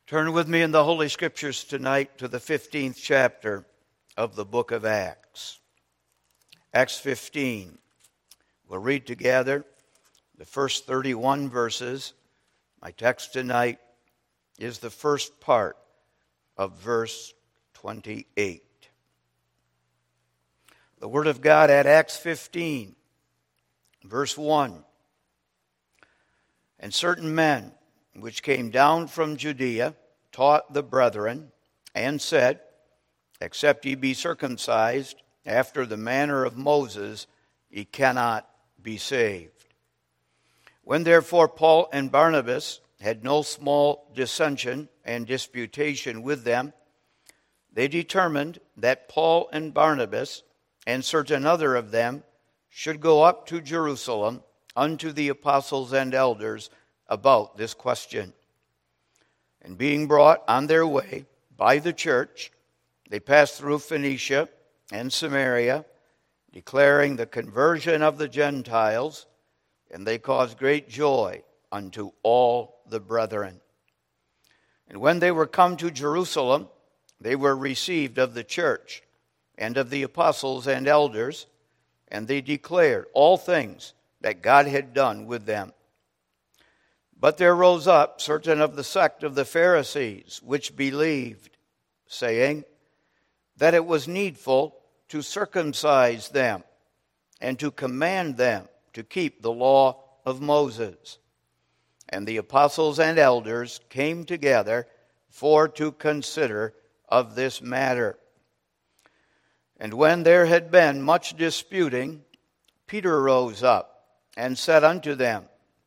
Turn with me in the Holy Scriptures tonight to the 15th chapter of the book of Acts. Acts 15. We'll read together the first 31 verses. My text tonight is the first part of verse 28. The Word of God at Acts 15, verse 1. And certain men which came down from Judea taught the brethren, and said, Except ye be circumcised after the manner of Moses, ye cannot be saved. When therefore Paul and Barnabas had no small dissension and disputation with them, they determined that Paul and Barnabas and certain other of them should go up to Jerusalem unto the apostles and elders about this question. And being brought on their way by the church, they passed through Phoenicia and Samaria, declaring the conversion of the Gentiles, and they caused great joy unto all the brethren. And when they were come to Jerusalem, they were received of the church and of the apostles and elders, and they declared all things that God had done with them. But there rose up certain of the sect of the Pharisees, which believed, saying that it was needful to circumcise them and to command them to keep the law of Moses. And the apostles and elders came together for to consider of this matter. And when there had been much disputing, Peter rose up and said unto them,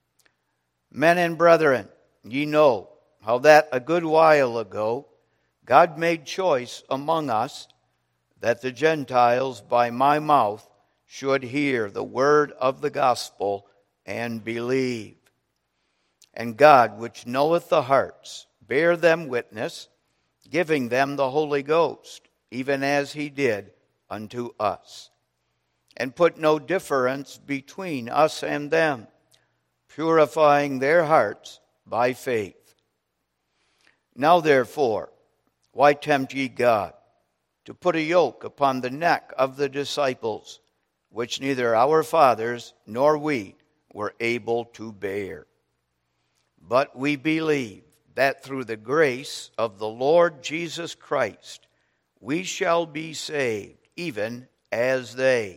Men and brethren, ye know how that a good while ago God made choice among us that the Gentiles by my mouth should hear the word of the gospel and believe. And God, which knoweth the hearts, bare them witness, giving them the Holy Ghost, even as he did unto us, and put no difference between us and them, purifying their hearts by faith. Now therefore, why tempt ye God to put a yoke upon the neck of the disciples, which neither our fathers nor we were able to bear? But we believe that through the grace of the Lord Jesus Christ we shall be saved, even as they.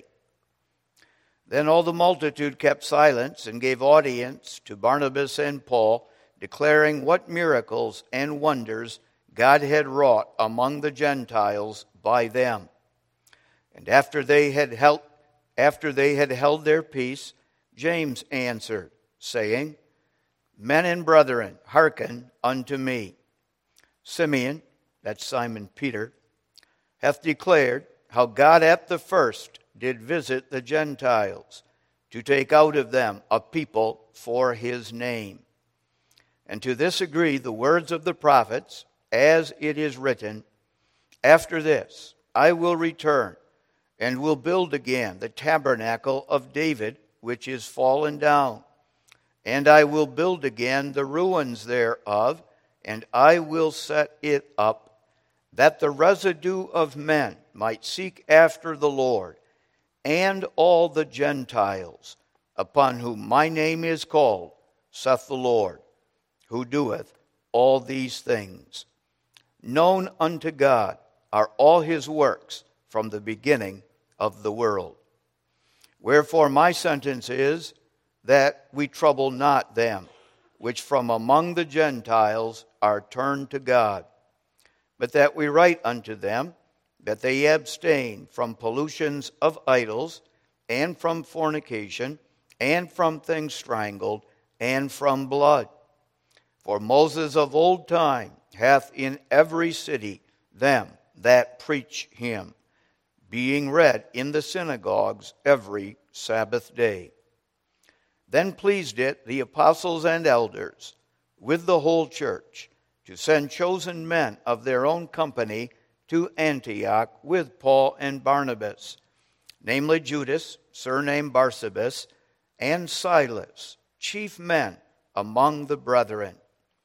Then all the multitude kept silence and gave audience to Barnabas and Paul, declaring what miracles and wonders God had wrought among the Gentiles by them. And after they had held their peace, James answered, saying, Men and brethren, hearken unto me. Simeon, that's Simon Peter, hath declared how God at the first did visit the Gentiles, to take out of them a people for his name. And to this agree the words of the prophets, as it is written, After this I will return, and will build again the tabernacle of David, which is fallen down. And I will build again the ruins thereof, and I will set it up, that the residue of men might seek after the Lord, and all the Gentiles, upon whom my name is called, saith the Lord, who doeth all these things. Known unto God are all his works from the beginning of the world. Wherefore my sentence is, that we trouble not them, which from among the Gentiles are turned to God, but that we write unto them, that they abstain from pollutions of idols, and from fornication, and from things strangled, and from blood. For Moses of old time hath in every city them that preach him, being read in the synagogues every Sabbath day. Then pleased it the apostles and elders, with the whole church, to send chosen men of their own company to Antioch with Paul and Barnabas, namely Judas, surnamed Barsabas, and Silas, chief men among the brethren.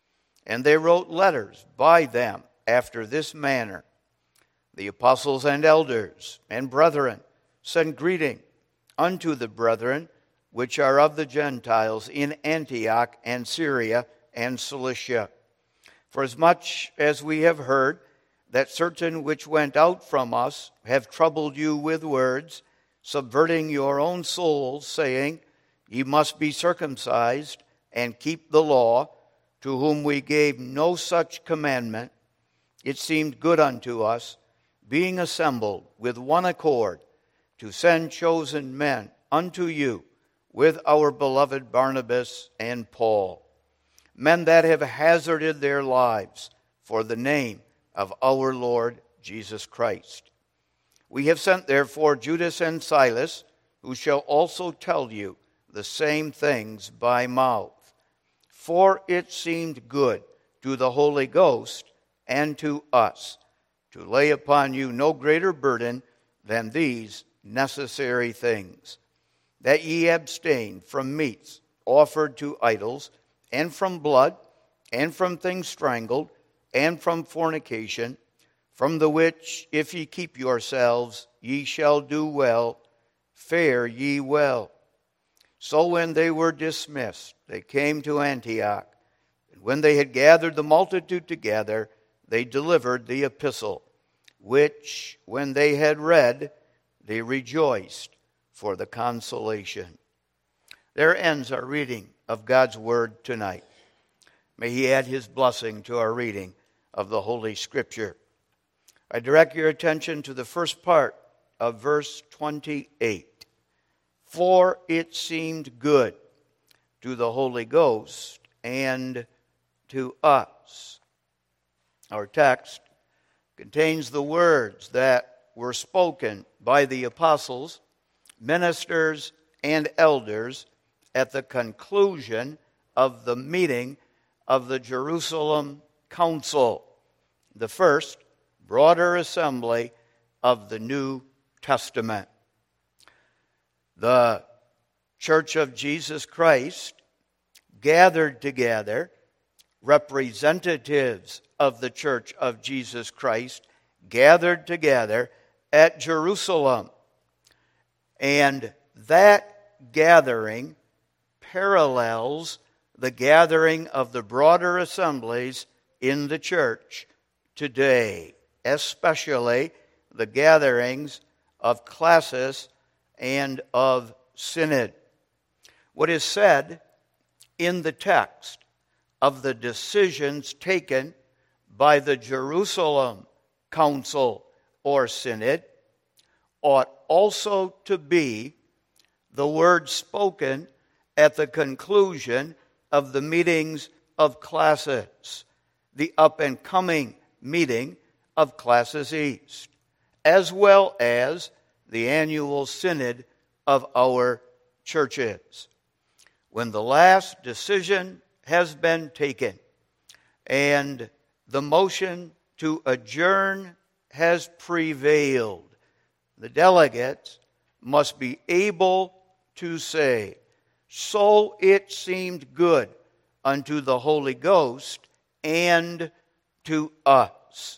And they wrote letters by them after this manner. The apostles and elders and brethren send greeting unto the brethren which are of the Gentiles in Antioch and Syria and Cilicia. For as much as we have heard that certain which went out from us have troubled you with words, subverting your own souls, saying, Ye must be circumcised and keep the law, to whom we gave no such commandment, it seemed good unto us, being assembled with one accord, to send chosen men unto you with our beloved Barnabas and Paul, men that have hazarded their lives for the name of our Lord Jesus Christ. We have sent therefore Judas and Silas, who shall also tell you the same things by mouth. For it seemed good to the Holy Ghost and to us to lay upon you no greater burden than these necessary things, that ye abstain from meats offered to idols, and from blood, and from things strangled, and from fornication, from the which, if ye keep yourselves, ye shall do well, fare ye well. So when they were dismissed, they came to Antioch, and when they had gathered the multitude together, they delivered the epistle, which, when they had read, they rejoiced for the consolation. There ends our reading of God's Word tonight. May He add His blessing to our reading of the Holy Scripture. I direct your attention to the first part of verse 28. For it seemed good to the Holy Ghost and to us. Our text contains the words that were spoken by the apostles, ministers, and elders at the conclusion of the meeting of the Jerusalem Council, the first broader assembly of the New Testament. The Church of Jesus Christ gathered together, representatives of the Church of Jesus Christ gathered together at Jerusalem. And that gathering parallels the gathering of the broader assemblies in the church today, especially the gatherings of classis and of synod. What is said in the text of the decisions taken by the Jerusalem Council or Synod ought also to be the words spoken at the conclusion of the meetings of classis, the up-and-coming meeting of Classis East, as well as the annual synod of our churches. When the last decision has been taken and the motion to adjourn has prevailed, the delegates must be able to say, "So it seemed good unto the Holy Ghost and to us."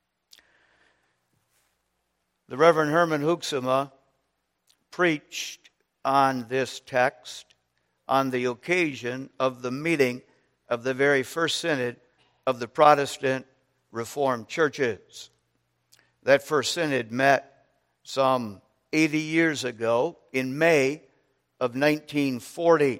The Reverend Herman Hoeksema preached on this text on the occasion of the meeting of the very first synod of the Protestant Reformed churches. That first synod met some 80 years ago in May of 1940.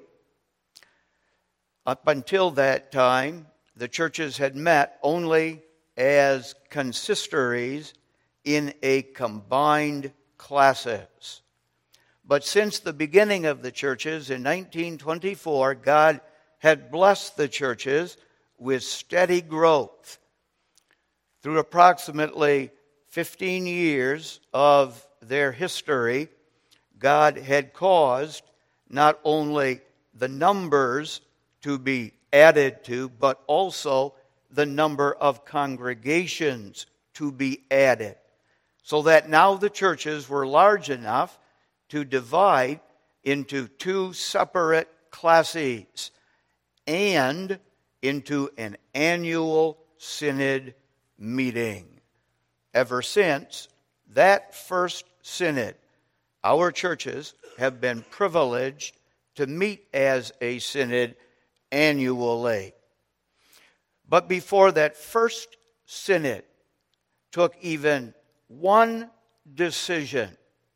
Up until that time, the churches had met only as consistories in a combined classis. But since the beginning of the churches in 1924, God had blessed the churches with steady growth. Through approximately 15 years of their history, God had caused not only the numbers to be added to, but also the number of congregations to be added, so that now the churches were large enough to divide into two separate classes, and into an annual synod meeting. Ever since that first synod, our churches have been privileged to meet as a synod annually. But before that first synod took even one decision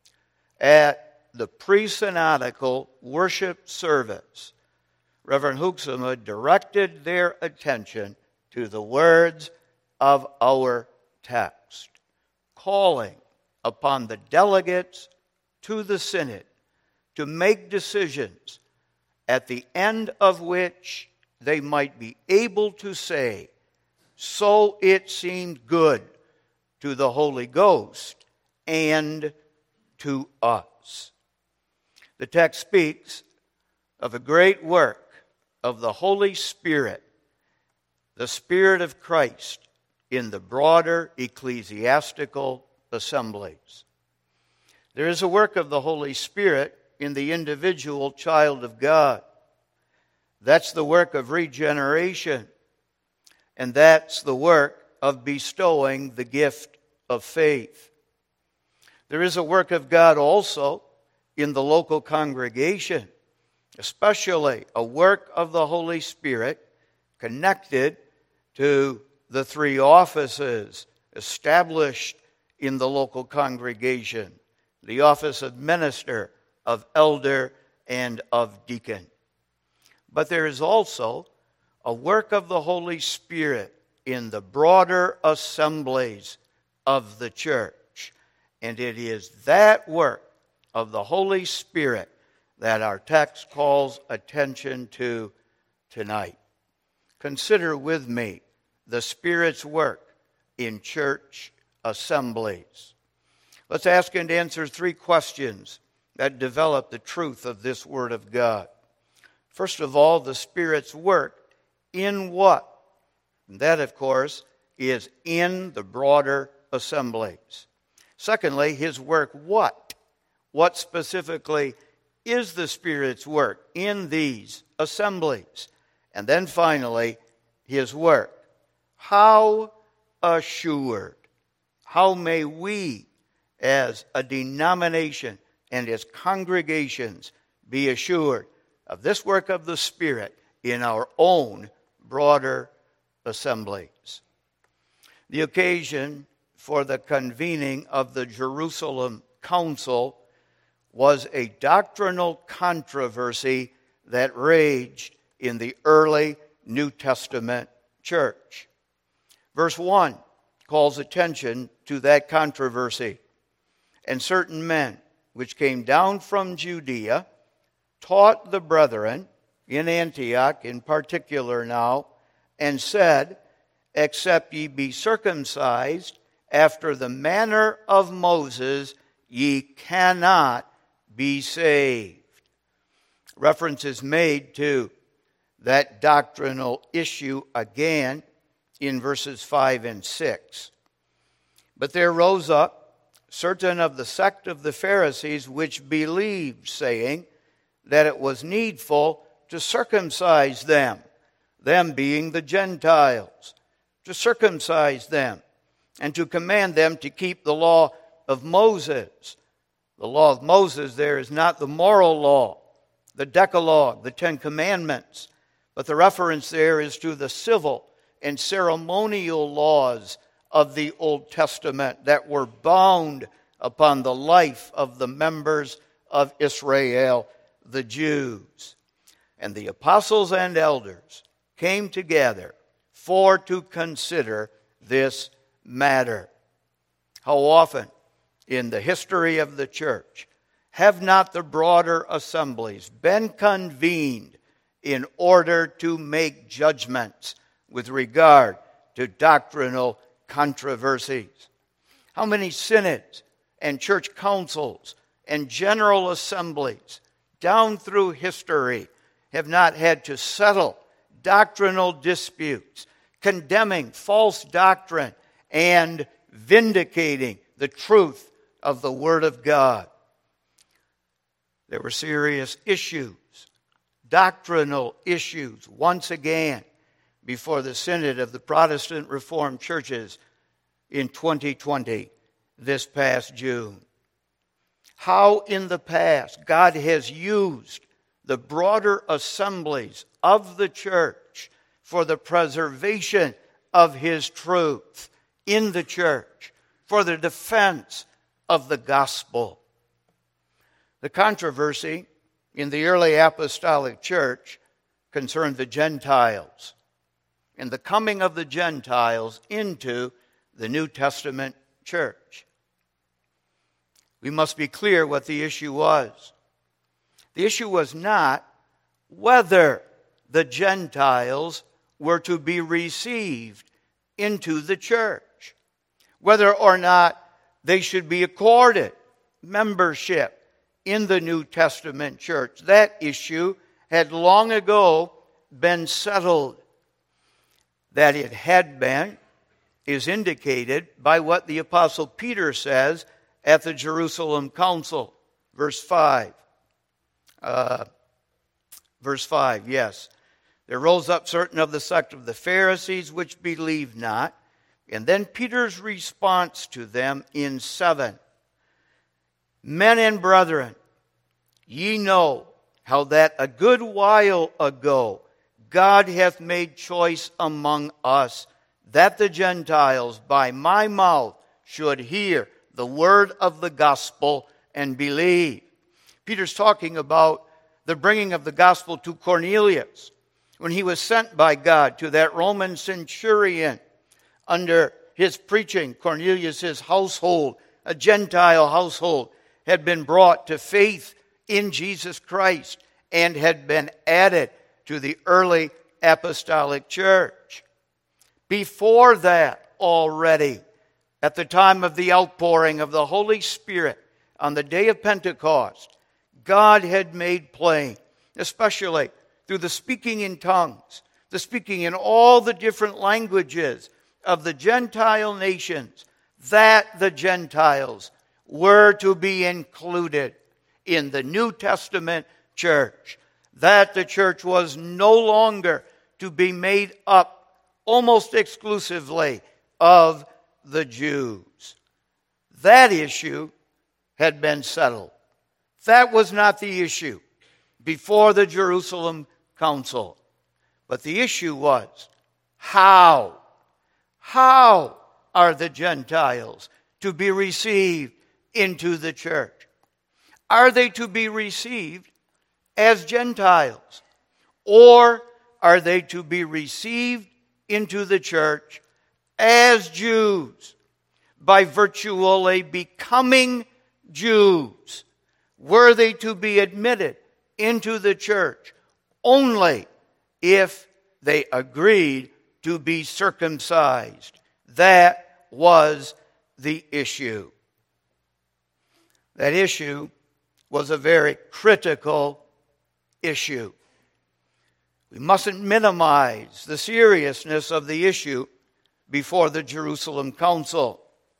at the pre-synodical worship service, Reverend Hoeksema directed their attention to the words of our text, calling upon the delegates to the synod to make decisions at the end of which they might be able to say, "So it seemed good to the Holy Ghost and to us." The text speaks of a great work of the Holy Spirit, the Spirit of Christ, in the broader ecclesiastical assemblies. There is a work of the Holy Spirit in the individual child of God. That's the work of regeneration, and that's the work of bestowing the gift of faith. There is a work of God also in the local congregation, especially a work of the Holy Spirit connected to the three offices established in the local congregation: the office of minister, of elder, and of deacon. But there is also a work of the Holy Spirit in the broader assemblies of the church. And it is that work of the Holy Spirit that our text calls attention to tonight. Consider with me the Spirit's work in church assemblies. Let's ask and answer three questions that develop the truth of this Word of God. First of all, the Spirit's work in what? And that, of course, is in the broader assemblies. Secondly, His work what? What specifically is the Spirit's work in these assemblies? And then finally, His work. How assured? How may we, as a denomination and as congregations, be assured of this work of the Spirit in our own broader assemblies? The occasion for the convening of the Jerusalem Council was a doctrinal controversy that raged in the early New Testament church. Verse 1 calls attention to that controversy. "And certain men which came down from Judea taught the brethren," in Antioch in particular now, "and said, Except ye be circumcised after the manner of Moses, ye cannot be saved." Reference is made to that doctrinal issue again in verses 5 and 6. "But there rose up certain of the sect of the Pharisees which believed, saying that it was needful to circumcise them," them being the Gentiles, "to circumcise them, and to command them to keep the law of Moses." The law of Moses there is not the moral law, the Decalogue, the Ten Commandments, but the reference there is to the civil and ceremonial laws of the Old Testament that were bound upon the life of the members of Israel, the Jews. And the apostles and elders came together for to consider this matter. How often in the history of the church have not the broader assemblies been convened in order to make judgments with regard to doctrinal controversies? How many synods and church councils and general assemblies down through history have not had to settle doctrinal disputes, condemning false doctrine and vindicating the truth of the Word of God? There were serious issues, doctrinal issues, once again, before the Synod of the Protestant Reformed Churches in 2020, this past June. How in the past God has used the broader assemblies of the church for the preservation of His truth in the church, for the defense of the gospel. The controversy in the early apostolic church concerned the Gentiles and the coming of the Gentiles into the New Testament church. We must be clear what the issue was. The issue was not whether the Gentiles were to be received into the church, whether or not they should be accorded membership in the New Testament church. That issue had long ago been settled. That it had been is indicated by what the Apostle Peter says at the Jerusalem Council. Verse 5. Yes. There rose up certain of the sect of the Pharisees which believed not. And then Peter's response to them in 7. Men and brethren, ye know how that a good while ago God hath made choice among us, that the Gentiles by my mouth should hear the word of the gospel and believe. Peter's talking about the bringing of the gospel to Cornelius when he was sent by God to that Roman centurion. Under his preaching, Cornelius' household, a Gentile household, had been brought to faith in Jesus Christ and had been added to the early apostolic church. Before that, already, at the time of the outpouring of the Holy Spirit on the day of Pentecost, God had made plain, especially through the speaking in tongues, the speaking in all the different languages of the Gentile nations, that the Gentiles were to be included in the New Testament church, that the church was no longer to be made up almost exclusively of the Jews. That issue had been settled. That was not the issue before the Jerusalem Council. But the issue was, how? How are the Gentiles to be received into the church? Are they to be received as Gentiles? Or are they to be received into the church as Jews by virtually becoming Jews? Were they to be admitted into the church only if they agreed to be circumcised? That was the issue. That issue was a very critical issue. We mustn't minimize the seriousness of the issue before the Jerusalem Council.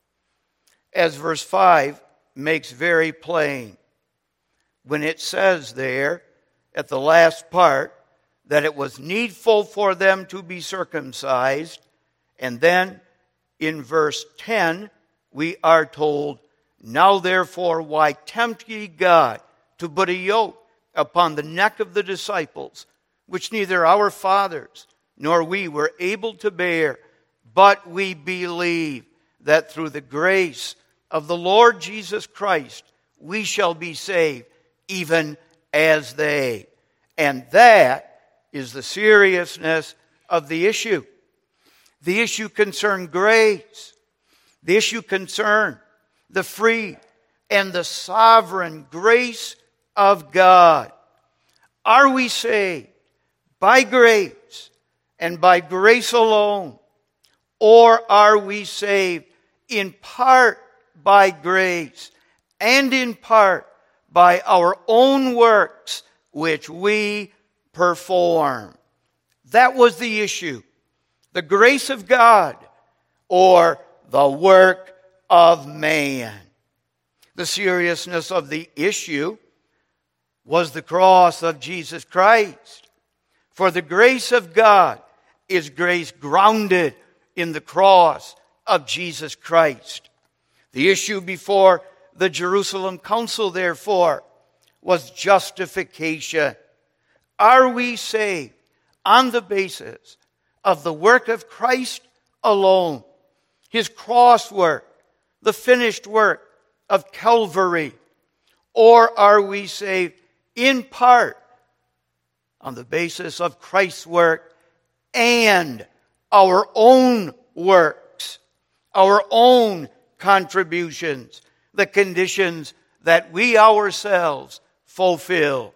As verse 5 makes very plain, when it says there at the last part that it was needful for them to be circumcised, and then in verse 10 we are told, now therefore why tempt ye God to put a yoke upon the neck of the disciples, which neither our fathers nor we were able to bear, but we believe that through the grace of the Lord Jesus Christ we shall be saved, even as they. And that is the seriousness of the issue. The issue concerned grace. The issue concerned the free and the sovereign grace of God. Are we saved by grace and by grace alone? Or are we saved in part by grace and in part by our own works which we perform? That was the issue. The grace of God or the work of man. The seriousness of the issue was the cross of Jesus Christ. For the grace of God is grace grounded in the cross of Jesus Christ. The issue before the Jerusalem Council, therefore, was justification. Are we saved on the basis of the work of Christ alone, his cross work, the finished work of Calvary? Or are we saved in part on the basis of Christ's work and our own works, our own contributions, the conditions that we ourselves fulfill?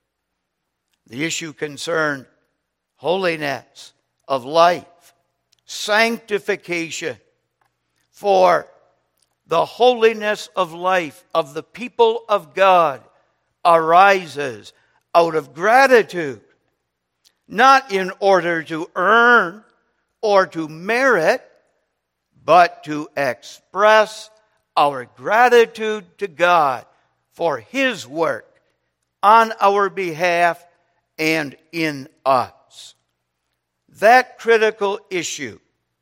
The issue concerned holiness of life, sanctification. For the holiness of life of the people of God arises out of gratitude, not in order to earn or to merit, but to express our gratitude to God for his work on our behalf and in us. That critical issue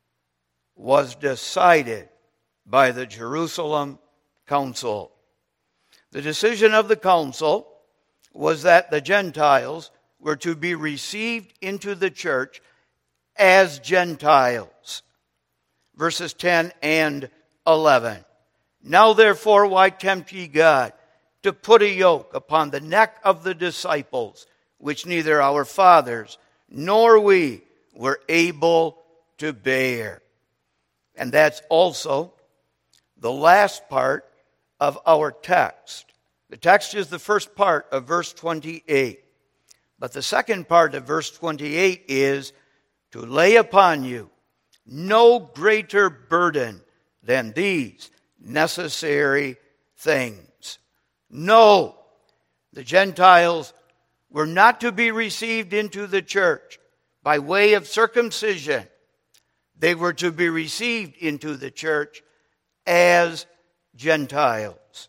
was decided by the Jerusalem Council. The decision of the council was that the Gentiles were to be received into the church as Gentiles. Verses 10 and 11. Now therefore, why tempt ye God to put a yoke upon the neck of the disciples, which neither our fathers nor we were able to bear? And that's also the last part of our text. The text is the first part of verse 28. But the second part of verse 28 is to lay upon you no greater burden than these necessary things. No, the Gentiles were not to be received into the church by way of circumcision. They were to be received into the church as Gentiles.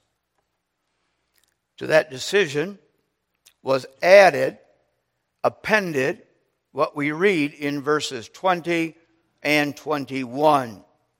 To that decision was appended, what we read in verses 20 and 21.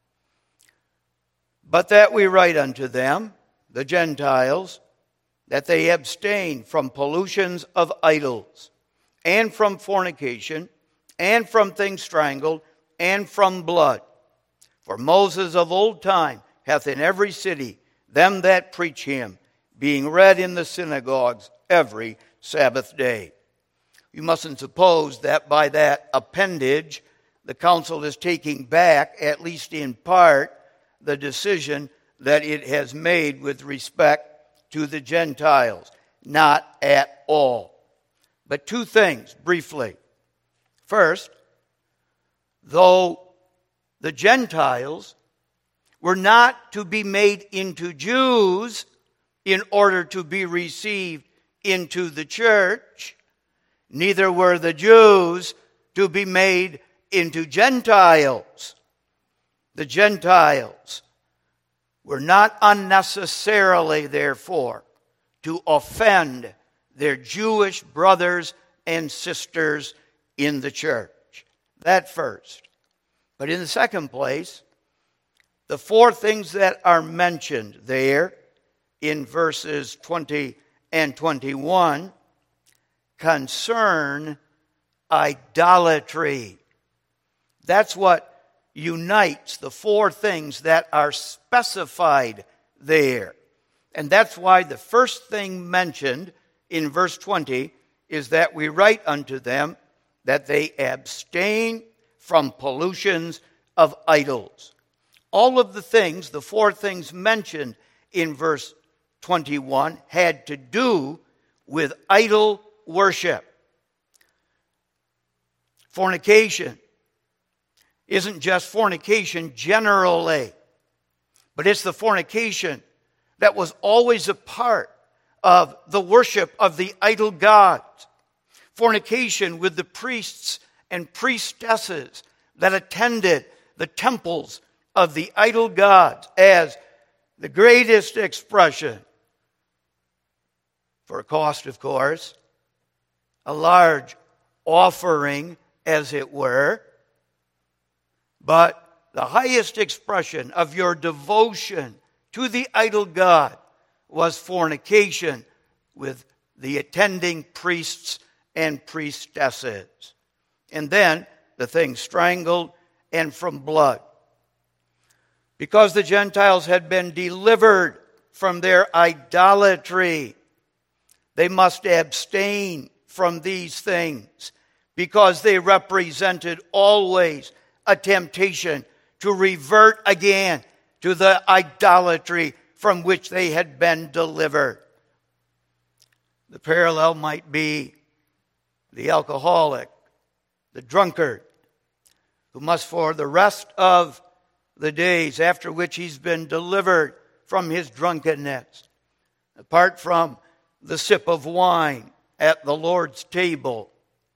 But that we write unto them, the Gentiles, that they abstain from pollutions of idols, and from fornication, and from things strangled, and from blood. For Moses of old time hath in every city them that preach him, being read in the synagogues every Sabbath day. You mustn't suppose that by that appendage the council is taking back, at least in part, the decision that it has made with respect to the Gentiles. Not at all. But two things, briefly. First, though the Gentiles were not to be made into Jews in order to be received into the church, neither were the Jews to be made into Gentiles. The Gentiles were not unnecessarily, therefore, to offend their Jewish brothers and sisters in the church. That first. But in the second place, the four things that are mentioned there in verses 20 and 21 concern idolatry. That's what unites the four things that are specified there. And that's why the first thing mentioned in verse 20 is that we write unto them that they abstain from pollutions of idols. All of the things, the four things mentioned in verse 21, had to do with idol worship. Fornication isn't just fornication generally, but it's the fornication that was always a part of the worship of the idol gods. Fornication with the priests and priestesses that attended the temples of the idol gods as the greatest expression, for a cost, of course, a large offering, as it were, But the highest expression of your devotion to the idol god was fornication with the attending priests and priestesses. And then the thing strangled and from blood. Because the Gentiles had been delivered from their idolatry, they must abstain from these things, because they represented always a temptation to revert again to the idolatry from which they had been delivered. The parallel might be the alcoholic, the drunkard, who must for the rest of the days after which he's been delivered from his drunkenness, apart from the sip of wine at the Lord's table,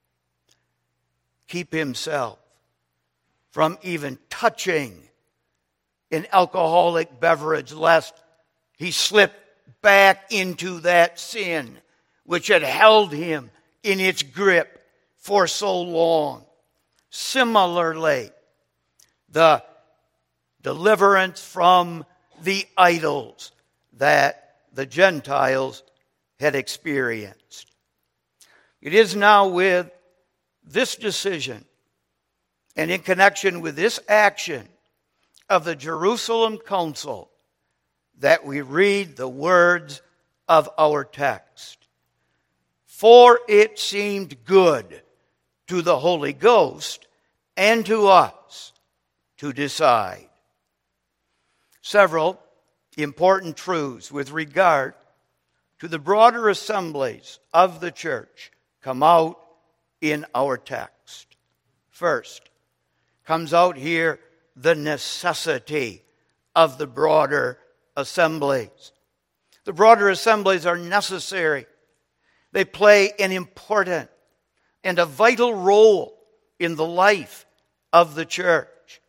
keep himself from even touching an alcoholic beverage, lest he slip back into that sin which had held him in its grip for so long. Similarly, the deliverance from the idols that the Gentiles had experienced. It is now with this decision and in connection with this action of the Jerusalem Council that we read the words of our text. For it seemed good to the Holy Ghost and to us to decide. Several important truths with regard to the broader assemblies of the church come out in our text. First, comes out here the necessity of the broader assemblies. The broader assemblies are necessary. They play an important and a vital role in the life of the church.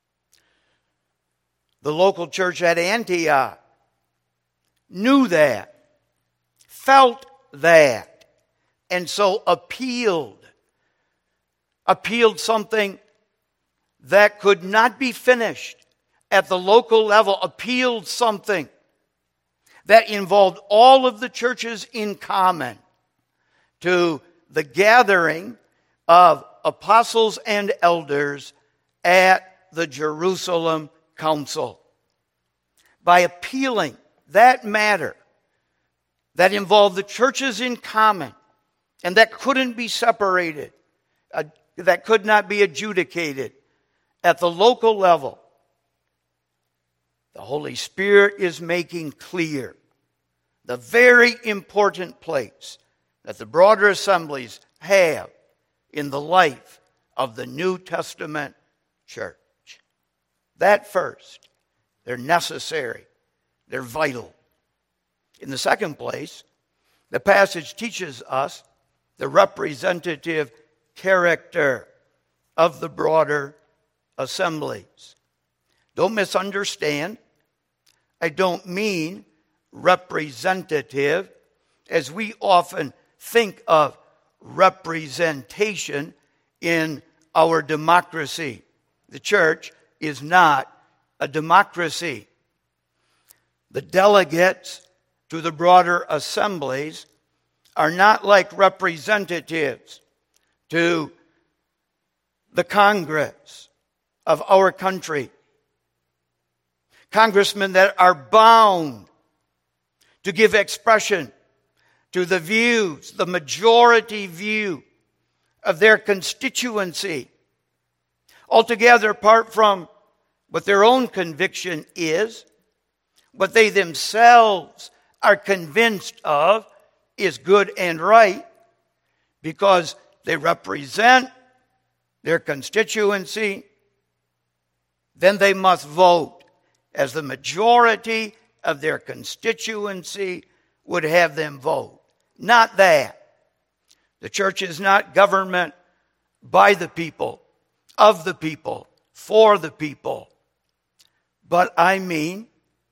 The local church at Antioch knew that, felt that, and so appealed something that could not be finished at the local level, appealed something that involved all of the churches in common to the gathering of apostles and elders at the Jerusalem Council. By appealing that matter that involved the churches in common and that couldn't be separated, that could not be adjudicated at the local level, the Holy Spirit is making clear the very important place that the broader assemblies have in the life of the New Testament church. That first, they're necessary, they're vital. In the second place, the passage teaches us the representative character of the broader assemblies. Don't misunderstand. I don't mean representative as we often think of representation in our democracy. The church is not a democracy. The delegates to the broader assemblies are not like representatives to the Congress of our country. Congressmen that are bound to give expression to the views, the majority view of their constituency, altogether apart from what their own conviction is, what they themselves are convinced of is good and right, because they represent their constituency, then they must vote as the majority of their constituency would have them vote. Not that. The church is not government by the people, of the people, for the people. But I mean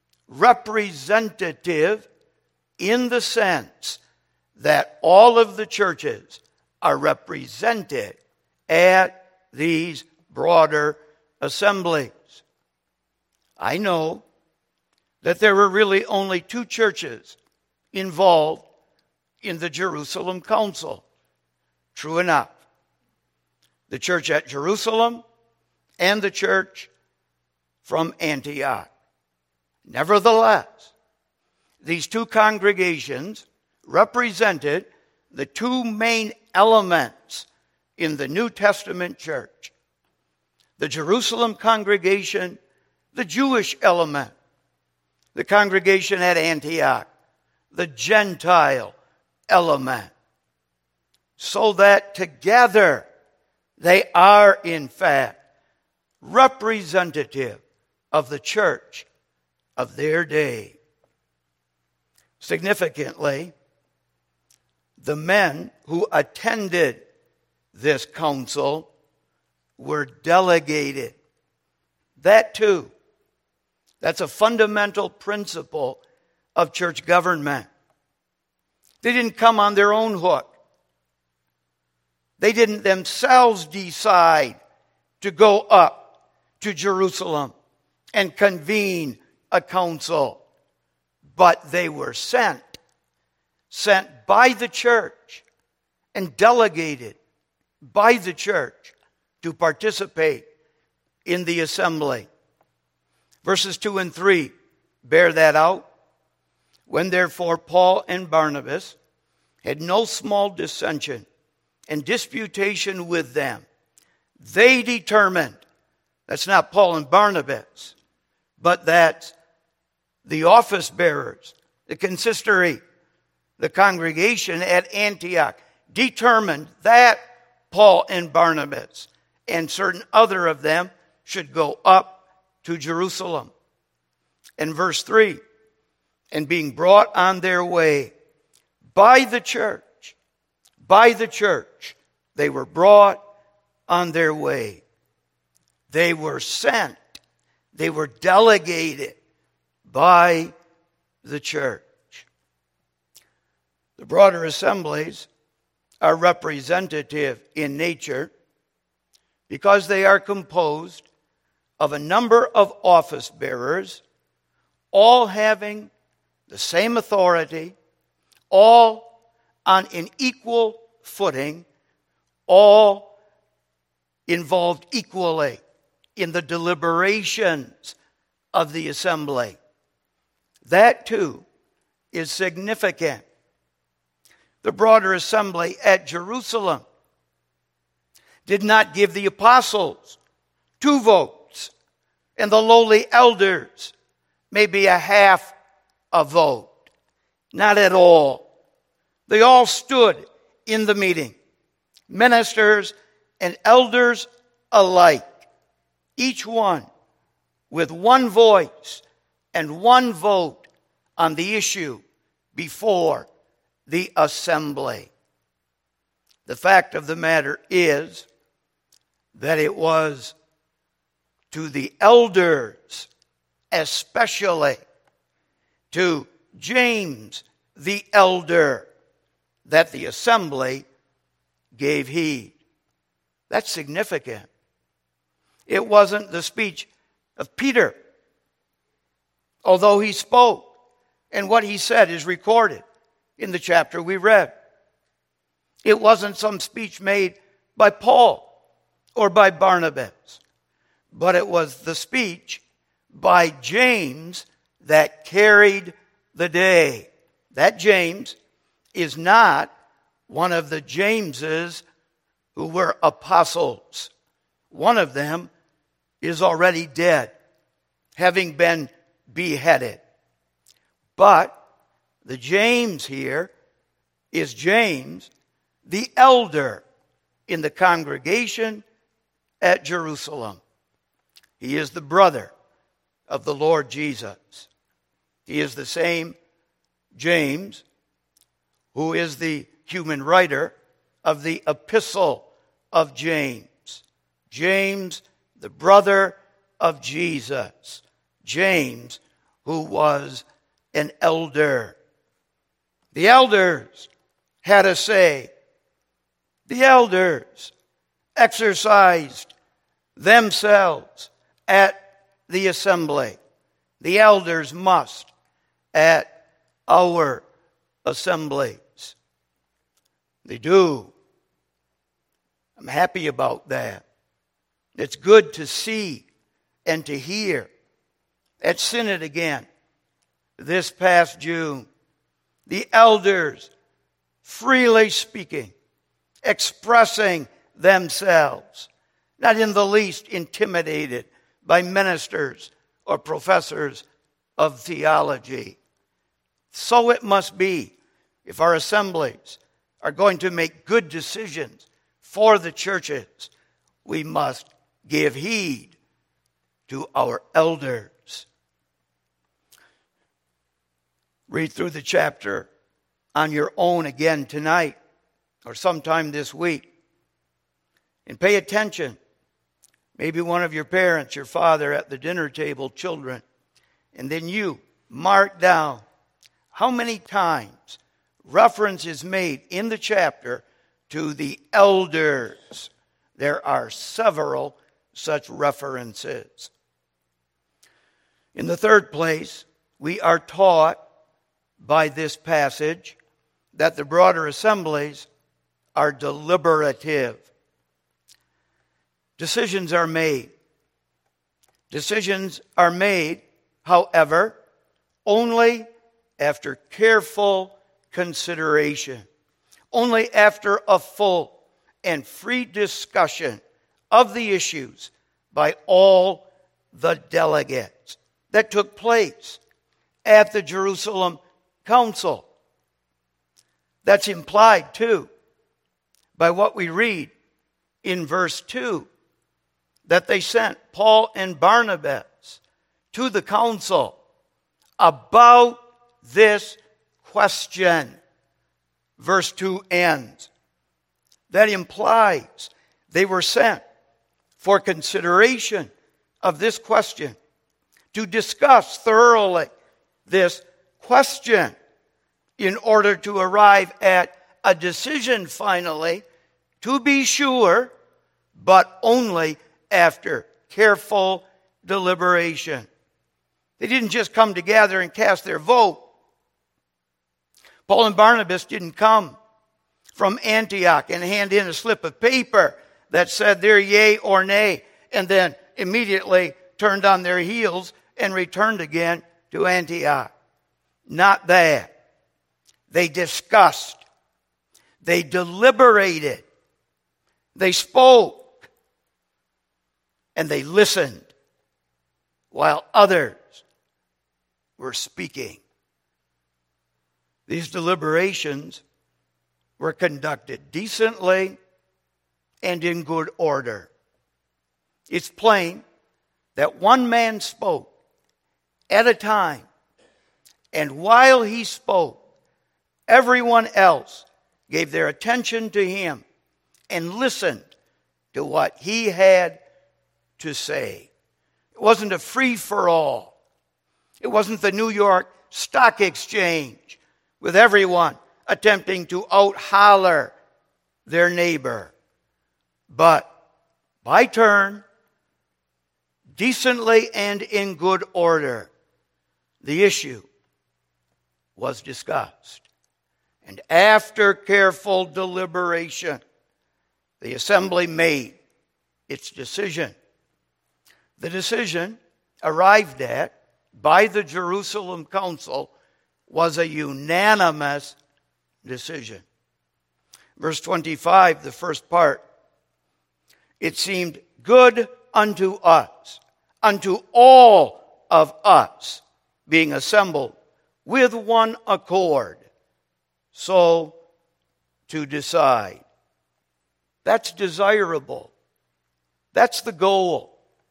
representative in the sense that all of the churches are represented at these broader assemblies. I know that there were really only two churches involved in the Jerusalem Council. True enough. The church at Jerusalem and the church from Antioch. Nevertheless, these two congregations represented the two main elements in the New Testament church. The Jerusalem congregation, the Jewish element. The congregation at Antioch, the Gentile element. So that together they are, in fact, representative of the church of their day. Significantly, the men who attended this council were delegated. That too, that's a fundamental principle of church government. They didn't come on their own hook. They didn't themselves decide to go up to Jerusalem and convene a council. But they were sent by the church and delegated by the church to participate in the assembly. Verses 2 and 3 bear that out. When therefore Paul and Barnabas had no small dissension and disputation with them, they determined, that's not Paul and Barnabas, but that's the office bearers, the consistory, the congregation at Antioch, determined that Paul and Barnabas and certain other of them should go up to Jerusalem. And verse 3, and being brought on their way by the church, they were brought on their way. They were sent, they were delegated by the church. The broader assemblies are representative in nature because they are composed of a number of office bearers, all having the same authority, all on an equal footing, all involved equally in the deliberations of the assembly. That too is significant. The broader assembly at Jerusalem did not give the apostles 2 votes, and the lowly elders maybe a half a vote. Not at all. They all stood in the meeting, ministers and elders alike, each one with one voice and one vote on the issue before the assembly. The fact of the matter is that it was to the elders, especially to James the elder, that the assembly gave heed. That's significant. It wasn't the speech of Peter, although he spoke, and what he said is recorded in the chapter we read. It wasn't some speech made by Paul or by Barnabas, but it was the speech by James that carried the day. That James is not one of the Jameses who were apostles. One of them is already dead, having been beheaded. But the James here is James, the elder in the congregation at Jerusalem. He is the brother of the Lord Jesus. He is the same James who is the human writer of the epistle of James. James, the brother of Jesus. James, who was an elder. The elders had a say. The elders exercised themselves at the assembly. The elders must at our assemblies. They do. I'm happy about that. It's good to see and to hear. At Synod again, this past June, the elders freely speaking, expressing themselves, not in the least intimidated by ministers or professors of theology. So it must be if our assemblies are going to make good decisions for the churches. We must give heed to our elders. Read through the chapter on your own again tonight or sometime this week. And pay attention. Maybe one of your parents, your father at the dinner table, children. And then you mark down how many times reference is made in the chapter to the elders. There are several such references. In the third place, we are taught by this passage that the broader assemblies are deliberative. Decisions are made. Decisions are made, however, only after careful consideration, only after a full and free discussion of the issues by all the delegates that took place at the Jerusalem Council. That's implied, too, by what we read in verse 2, that they sent Paul and Barnabas to the council about this question. Verse 2 ends. That implies they were sent for consideration of this question, to discuss thoroughly this question in order to arrive at a decision finally, to be sure, but only after careful deliberation. They didn't just come together and cast their vote. Paul and Barnabas didn't come from Antioch and hand in a slip of paper that said their yea or nay, and then immediately turned on their heels and returned again to Antioch. Not that. They discussed. They deliberated. They spoke. And they listened while others were speaking. These deliberations were conducted decently and in good order. It's plain that one man spoke at a time, and while he spoke, everyone else gave their attention to him and listened to what he had to say. It wasn't a free-for-all. It wasn't the New York Stock Exchange with everyone attempting to out-holler their neighbor. But by turn, decently and in good order, the issue was discussed. And after careful deliberation, the assembly made its decision. The decision arrived at by the Jerusalem Council was a unanimous decision. Verse 25, the first part. It seemed good unto us, unto all of us, being assembled with one accord, so to decide. That's desirable. That's the goal.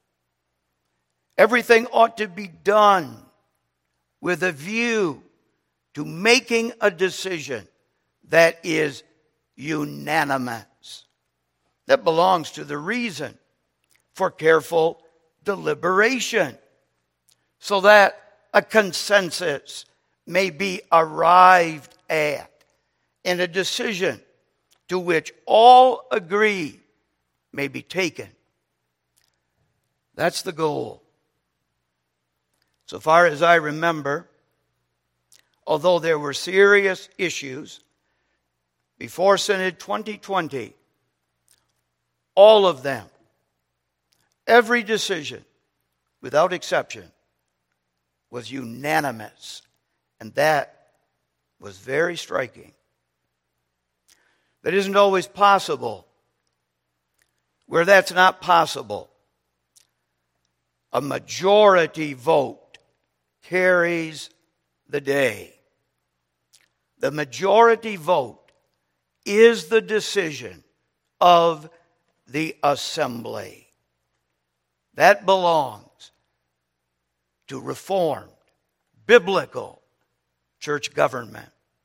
Everything ought to be done with a view to making a decision that is unanimous. That belongs to the reason for careful deliberation, so that a consensus may be arrived at and a decision to which all agree may be taken. That's the goal. So far as I remember, although there were serious issues before Synod 2020, all of them, every decision, without exception, was unanimous. And that was very striking. That isn't always possible. Where that's not possible, a majority vote carries the day. The majority vote is the decision of the assembly. That belongs to Reformed, biblical church government.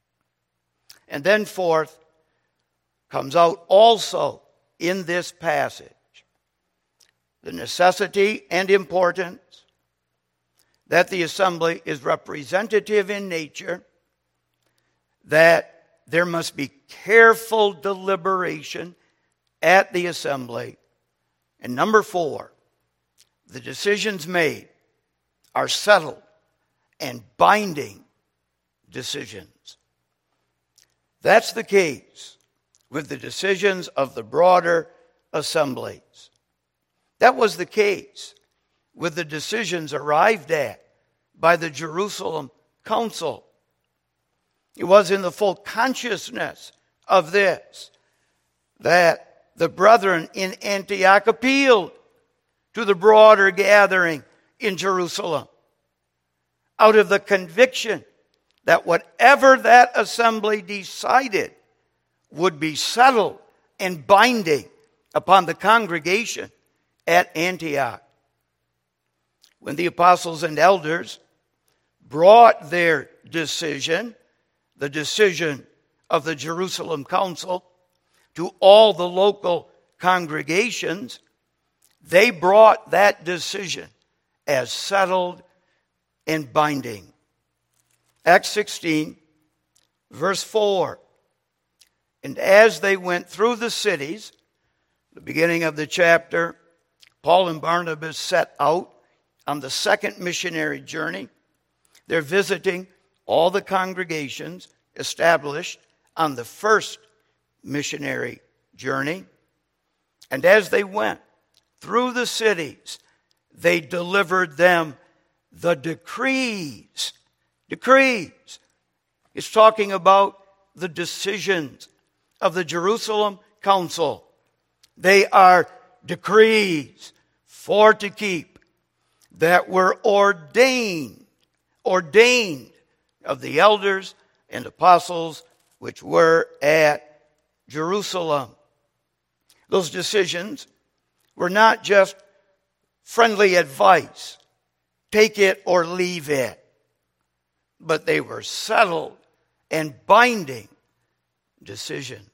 And then fourth, comes out also in this passage the necessity and importance that the assembly is representative in nature, that there must be careful deliberation at the assembly. And number four, the decisions made are settled and binding decisions. That's the case with the decisions of the broader assemblies. That was the case with the decisions arrived at by the Jerusalem Council. It was in the full consciousness of this that the brethren in Antioch appealed to the broader gathering in Jerusalem out of the conviction that whatever that assembly decided would be settled and binding upon the congregation at Antioch. When the apostles and elders brought their decision, the decision of the Jerusalem Council, to all the local congregations, they brought that decision as settled and binding. Acts 16, verse 4. And as they went through the cities, the beginning of the chapter, Paul and Barnabas set out on the second missionary journey. They're visiting all the congregations established on the first missionary journey. And as they went through the cities, they delivered them the decrees. Decrees. It's talking about the decisions of the Jerusalem Council. They are decrees for to keep that were ordained of the elders and apostles which were at Jerusalem. Those decisions were not just friendly advice, take it or leave it, but they were settled and binding decisions.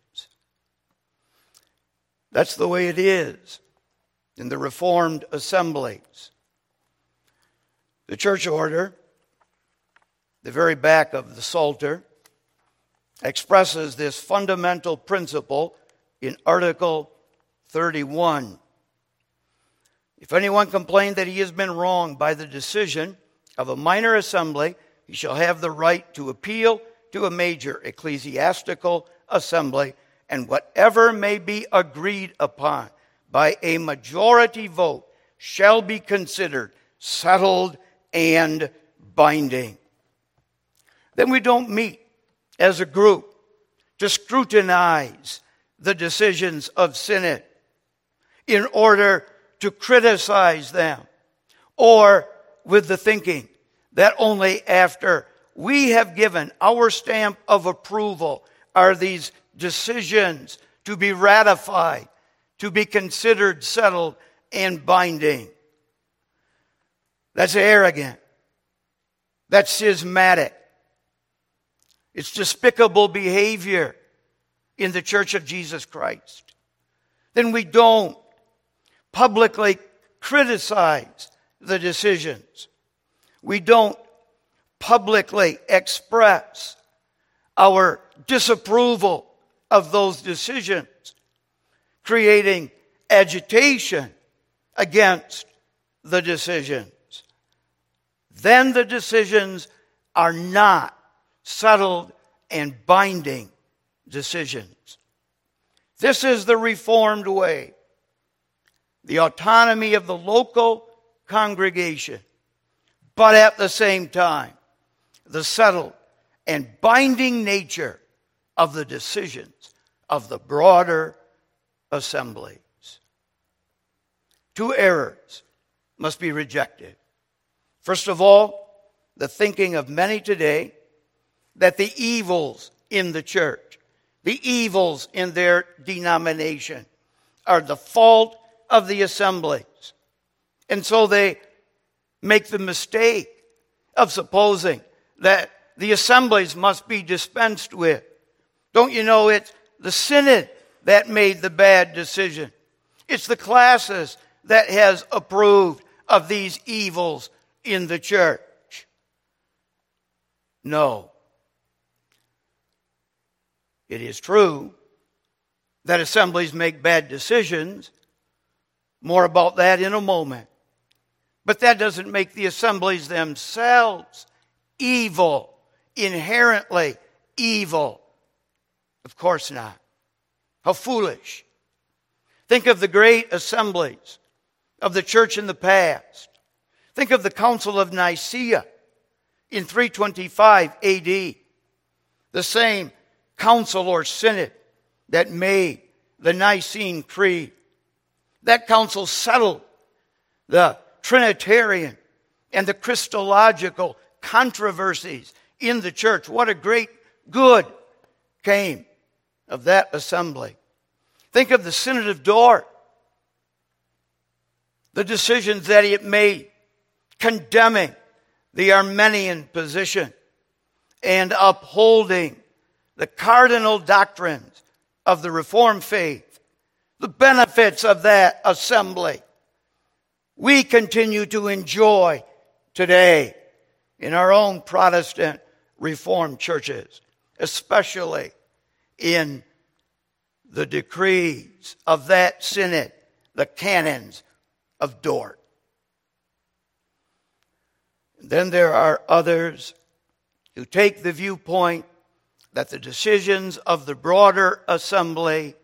That's the way it is in the Reformed assemblies. The church order, the very back of the Psalter, expresses this fundamental principle in Article 31. If anyone complain that he has been wronged by the decision of a minor assembly, he shall have the right to appeal to a major ecclesiastical assembly, and whatever may be agreed upon by a majority vote shall be considered settled and binding. Then we don't meet as a group to scrutinize the decisions of synod in order to criticize them, or with the thinking that only after we have given our stamp of approval are these decisions to be ratified, to be considered settled and binding. That's arrogant. That's schismatic. It's despicable behavior in the Church of Jesus Christ. Then we don't publicly criticize the decisions. We don't publicly express our disapproval of those decisions, creating agitation against the decisions, then the decisions are not settled and binding decisions. This is the Reformed way. The autonomy of the local congregation, but at the same time, the settled and binding nature of the decisions of the broader assemblies. Two errors must be rejected. First of all, the thinking of many today that the evils in the church, the evils in their denomination, are the fault of the assemblies. And so they make the mistake of supposing that the assemblies must be dispensed with. Don't you know it's the synod that made the bad decision? It's the classis that has approved of these evils in the church. No. It is true that assemblies make bad decisions. More about that in a moment. But that doesn't make the assemblies themselves evil, inherently evil. Of course not. How foolish. Think of the great assemblies of the church in the past. Think of the Council of Nicaea in 325 AD. The same council or synod that made the Nicene Creed. That council settled the Trinitarian and the Christological controversies in the church. What a great good came of that assembly. Think of the Synod of Dort. The decisions that it made condemning the Arminian position and upholding the cardinal doctrines of the Reformed faith. The benefits of that assembly we continue to enjoy today in our own Protestant Reformed churches, especially in the decrees of that synod, the canons of Dort. Then there are others who take the viewpoint that the decisions of the broader assembly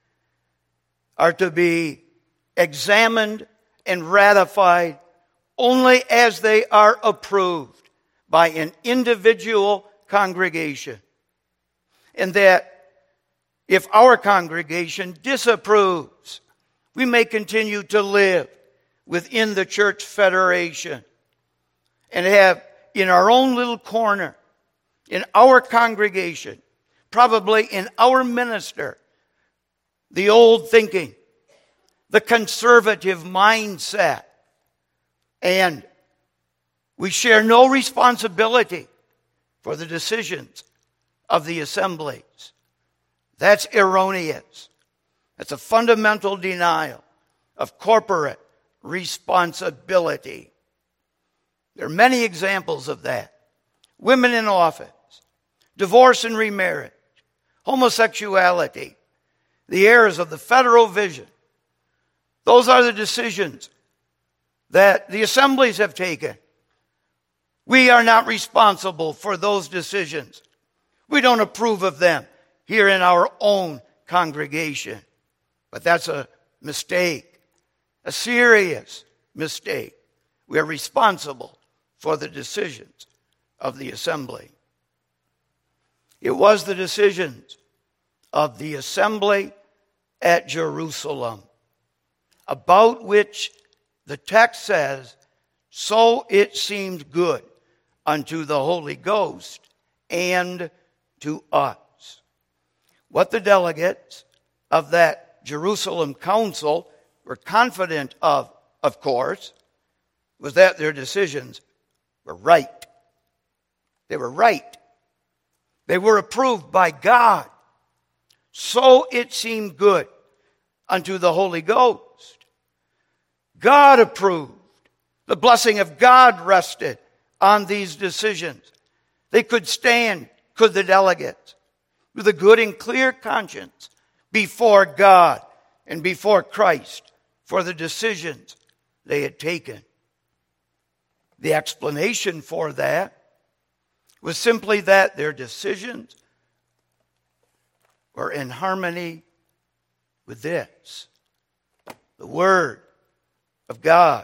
are to be examined and ratified only as they are approved by an individual congregation. And that if our congregation disapproves, we may continue to live within the church federation and have in our own little corner, in our congregation, probably in our minister, the old thinking, the conservative mindset, and we share no responsibility for the decisions of the assemblies. That's erroneous. That's a fundamental denial of corporate responsibility. There are many examples of that. Women in office, divorce and remarriage, homosexuality, the errors of the federal vision. Those are the decisions that the assemblies have taken. We are not responsible for those decisions. We don't approve of them here in our own congregation. But that's a mistake, a serious mistake. We are responsible for the decisions of the assembly. It was the decisions of the assembly at Jerusalem, about which the text says, so it seemed good unto the Holy Ghost and to us. What the delegates of that Jerusalem council were confident of course, was that their decisions were right. They were right. They were approved by God. So it seemed good unto the Holy Ghost. God approved. The blessing of God rested on these decisions. They could stand, could the delegates, with a good and clear conscience before God and before Christ for the decisions they had taken. The explanation for that was simply that their decisions were in harmony with this, the Word of God.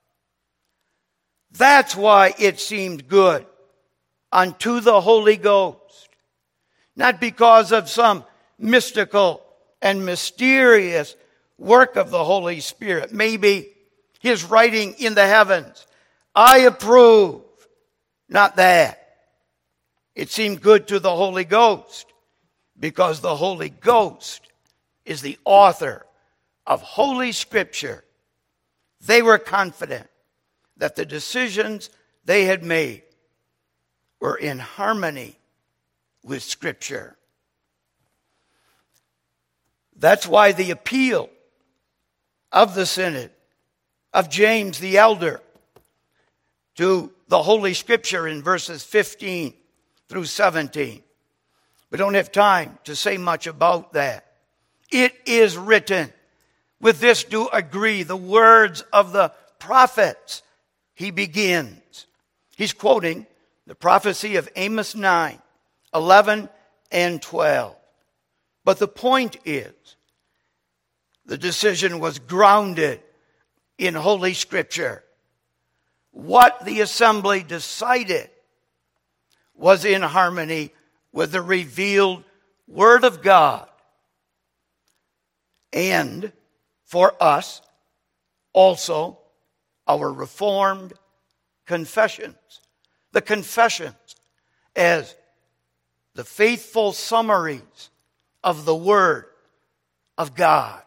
That's why it seemed good unto the Holy Ghost. Not because of some mystical and mysterious work of the Holy Spirit. Maybe His writing in the heavens, I approve. Not that. It seemed good to the Holy Ghost because the Holy Ghost is the author of Holy Scripture. They were confident that the decisions they had made were in harmony with Scripture. That's why the appeal of the Synod, of James the Elder, to the Holy Scripture in verses 15 through 17. We don't have time to say much about that. It is written. With this do agree the words of the prophets. He begins. He's quoting the prophecy of Amos 9, 11, and 12. But the point is, the decision was grounded in Holy Scripture. What the assembly decided was in harmony with the revealed Word of God. And for us, also, our Reformed confessions. The confessions as the faithful summaries of the Word of God.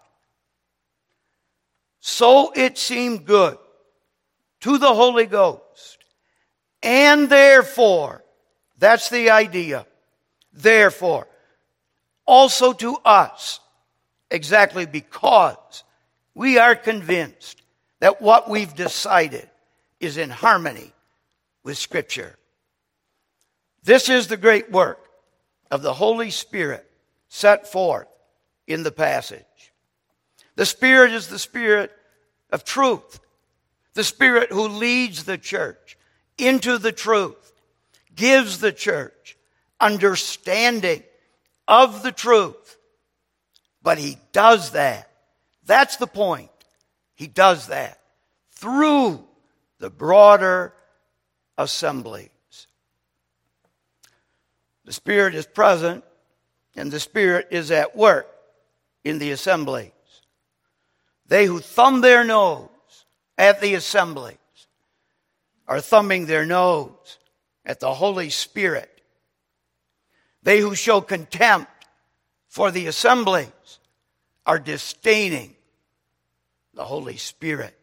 So it seemed good to the Holy Ghost, and therefore, that's the idea, therefore, also to us, exactly because we are convinced that what we've decided is in harmony with Scripture. This is the great work of the Holy Spirit set forth in the passage. The Spirit is the Spirit of truth, the Spirit who leads the church into the truth, gives the church understanding of the truth. But He does that. That's the point. He does that through the broader assemblies. The Spirit is present and the Spirit is at work in the assemblies. They who thumb their nose at the assemblies are thumbing their nose at the Holy Spirit. They who show contempt for the assemblies are disdaining the Holy Spirit.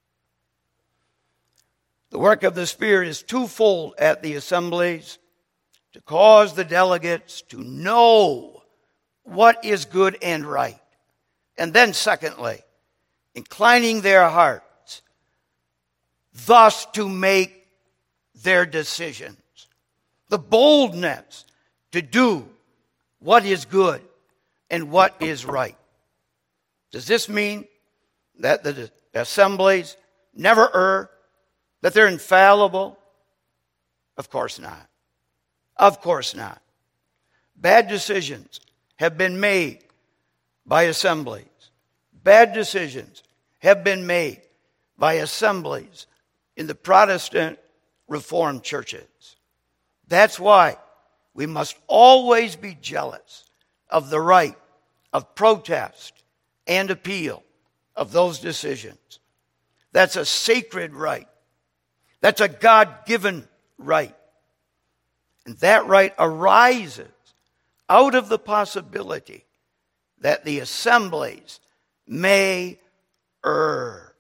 The work of the Spirit is twofold at the assemblies: to cause the delegates to know what is good and right. And then secondly, inclining their hearts, thus to make their decisions. The boldness to do what is good and what is right. Does this mean that the assemblies never err? That they're infallible? Of course not. Of course not. Bad decisions have been made by assemblies. Bad decisions have been made by assemblies in the Protestant Reformed churches. That's why we must always be jealous of the right of protest and appeal of those decisions. That's a sacred right. That's a God-given right. And that right arises out of the possibility that the assemblies may err.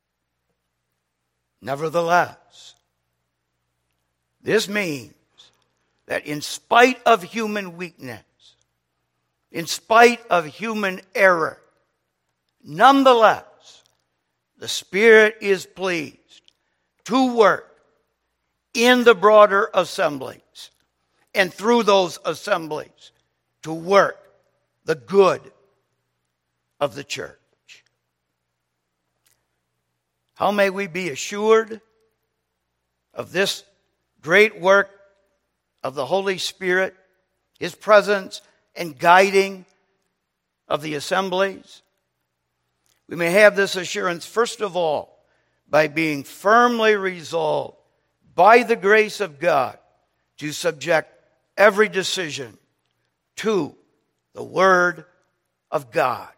Nevertheless, this means that in spite of human weakness, in spite of human error, nonetheless, the Spirit is pleased to work in the broader assemblies and through those assemblies to work the good of the church. How may we be assured of this great work of the Holy Spirit, His presence and guiding of the assemblies, we may have this assurance, first of all, by being firmly resolved by the grace of God to subject every decision to the Word of God.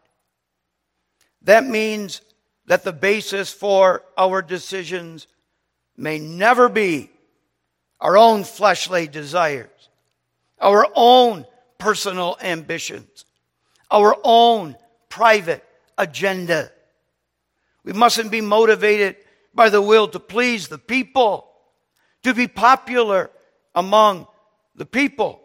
That means that the basis for our decisions may never be our own fleshly desires, our own personal ambitions, our own private agenda. We mustn't be motivated by the will to please the people, to be popular among the people.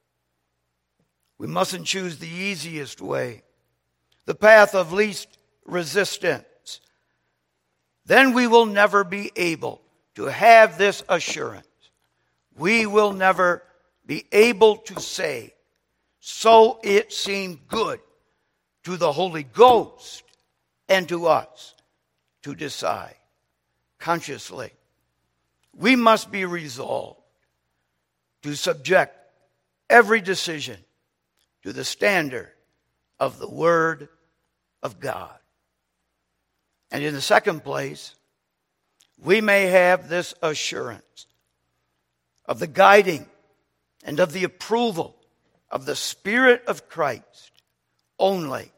We mustn't choose the easiest way, the path of least resistance. Then we will never be able to have this assurance. We will never be able to say, so it seemed good to the Holy Ghost and to us to decide consciously. We must be resolved to subject every decision to the standard of the Word of God. And in the second place, we may have this assurance of the guiding and of the approval of the Spirit of Christ only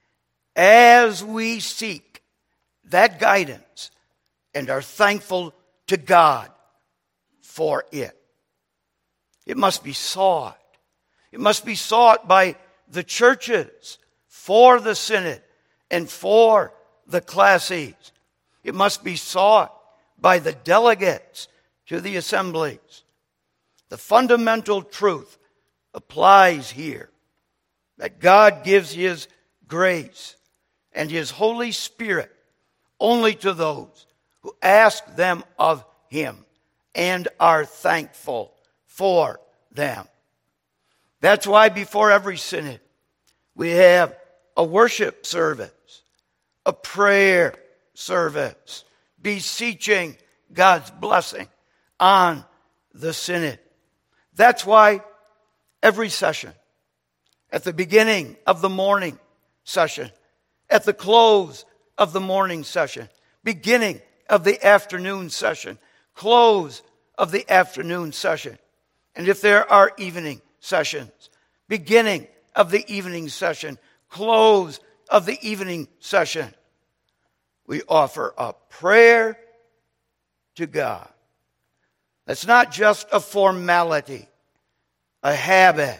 as we seek that guidance and are thankful to God for it. It must be sought. It must be sought by the churches for the synod and for the classes. It must be sought by the delegates to the assemblies. The fundamental truth applies here that God gives His grace and His Holy Spirit only to those who ask them of Him and are thankful for them. That's why before every synod we have a worship service, a prayer service, beseeching God's blessing on the synod. That's why every session, at the beginning of the morning session, at the close of the morning session, beginning of the afternoon session, close of the afternoon session, and if there are evening sessions, beginning of the evening session, close of the evening session, we offer up prayer to God. That's not just a formality, a habit.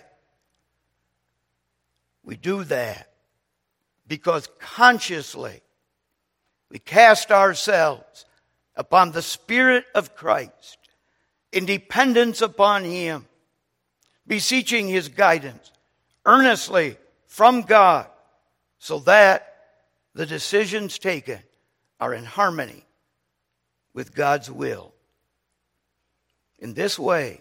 We do that because consciously we cast ourselves upon the Spirit of Christ in dependence upon Him, beseeching His guidance earnestly from God so that the decisions taken are in harmony with God's will. In this way,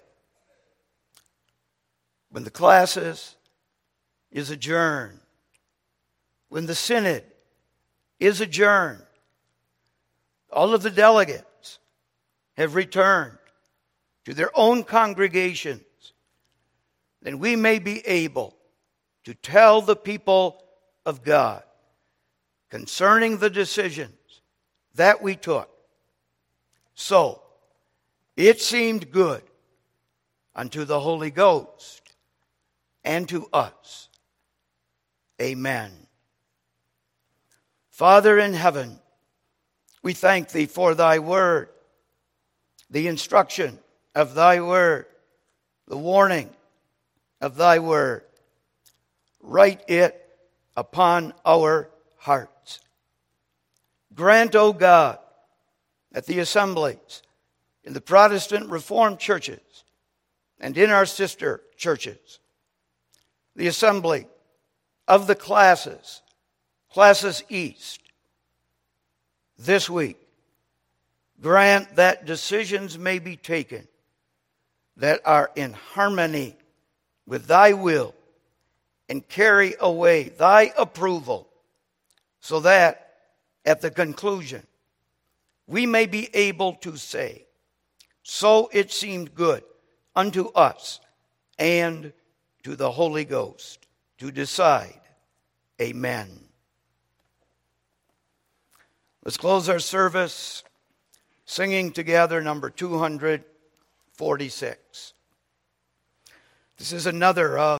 when the classis is adjourned, when the synod is adjourned, all of the delegates have returned to their own congregations, then we may be able to tell the people of God concerning the decisions that we took. So, it seemed good unto the Holy Ghost and to us. Amen. Father in heaven, we thank Thee for Thy word, the instruction of Thy word, the warning of Thy word. Write it upon our hearts. Grant, O God, that the assemblies in the Protestant Reformed churches and in our sister churches, the assembly of the classis East, this week, grant that decisions may be taken that are in harmony with Thy will and carry away Thy approval, so that at the conclusion we may be able to say, So it seemed good unto us and to the Holy Ghost to decide. Amen. Let's close our service singing together number 246. This is another